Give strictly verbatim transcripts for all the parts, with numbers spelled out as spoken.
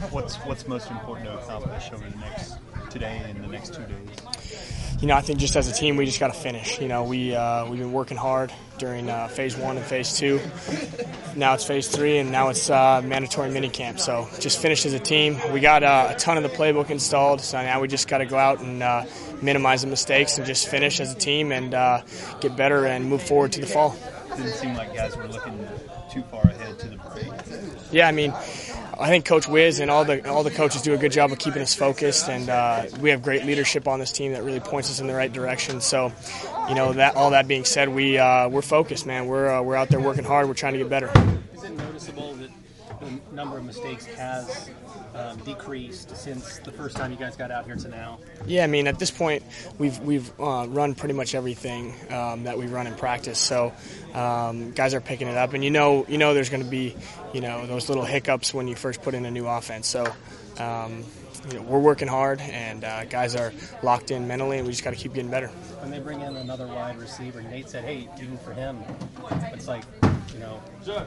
What's what's most important to accomplish over the next today and the next two days? You know, I think just as a team, we just got to finish. You know, we uh, we've been working hard during uh, phase one and phase two. Now it's phase three, and now it's uh, mandatory minicamp. So just finish as a team. We got uh, a ton of the playbook installed, so now we just got to go out and uh, minimize the mistakes and just finish as a team and uh, get better and move forward to the fall. Didn't seem like guys were looking too far ahead to the break. Yeah, I mean, I think Coach Wiz and all the all the coaches do a good job of keeping us focused, and uh, we have great leadership on this team that really points us in the right direction. So, you know, that all that being said, we uh, we're focused, man. We're uh, we're out there working hard. We're trying to get better. Is it noticeable that the number of mistakes has um, decreased since the first time you guys got out here to now? Yeah, I mean, at this point, we've we've uh, run pretty much everything um, that we run in practice. So um, guys are picking it up, and you know, you know, there's going to be, you know, those little hiccups when you first put in a new offense. So um, you know, we're working hard, and uh, guys are locked in mentally, and we just got to keep getting better. When they bring in another wide receiver, Nate said, "Hey, even for him, it's like, you know,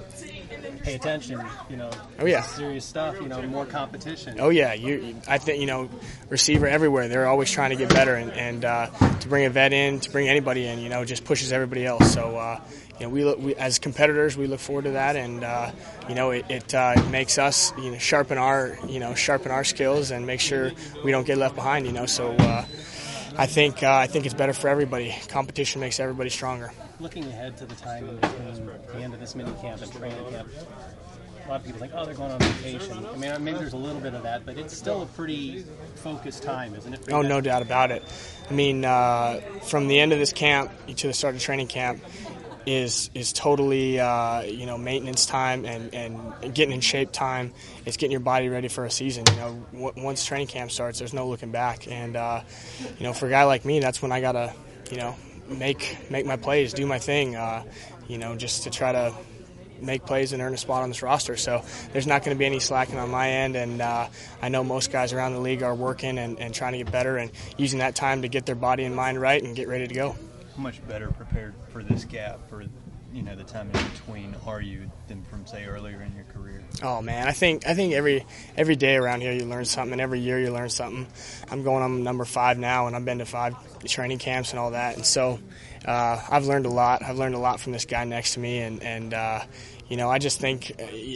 pay attention, you know, oh yeah, serious stuff, you know, more competition." Oh yeah, you, I think, you know, receiver everywhere, they're always trying to get better, and, and uh, to bring a vet in, to bring anybody in, you know, just pushes everybody else. So, uh, you know, we, look, we as competitors, we look forward to that, and uh, you know, it, it uh, makes us, you know, sharpen our, you know, sharpen our skills and make sure we don't get left behind, you know. So, uh, I think uh, I think it's better for everybody. Competition makes everybody stronger. Looking ahead to the time in between the end of this mini camp and training camp, a lot of people think, oh, they're going on vacation. I mean, maybe there's a little bit of that, but it's still a pretty focused time, isn't it? Oh, no doubt about it. I mean, uh, from the end of this camp to the start of training camp is is totally, uh, you know, maintenance time and, and getting in shape time. It's getting your body ready for a season. You know, w- once training camp starts, there's no looking back. And, uh, you know, for a guy like me, that's when I got to, you know, make make my plays, do my thing, uh, you know, just to try to make plays and earn a spot on this roster. So there's not going to be any slacking on my end, and uh, I know most guys around the league are working and, and trying to get better and using that time to get their body and mind right and get ready to go. How much better prepared for this gap, for, you know, the time in between, are you than from, say, earlier in your career? Oh man, I think I think every every day around here you learn something, and every year you learn something. I'm going on number five now, and I've been to five training camps and all that, and so uh, I've learned a lot. I've learned a lot from this guy next to me, and and uh, you know, I just think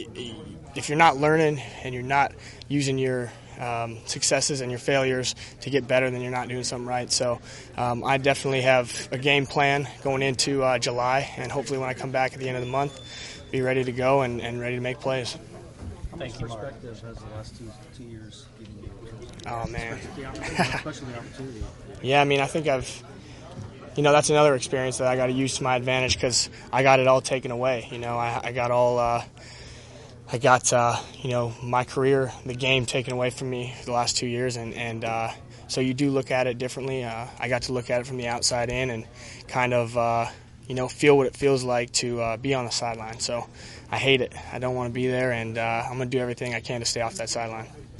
if you're not learning and you're not using your Um, successes and your failures to get better, then you're not doing something right. So um, I definitely have a game plan going into uh, July, and hopefully when I come back at the end of the month, be ready to go and, and ready to make plays. Thank you, Mark. Perspective has the last two, two years given you? Oh, man. Especially the opportunity. Yeah, I mean, I think I've, you know, that's another experience that I got to use to my advantage because I got it all taken away. You know, I, I got all uh, – I got, uh, you know, my career, the game taken away from me the last two years, and, and uh, so you do look at it differently. Uh, I got to look at it from the outside in and kind of, uh, you know, feel what it feels like to uh, be on the sideline. So I hate it. I don't want to be there, and uh, I'm going to do everything I can to stay off that sideline.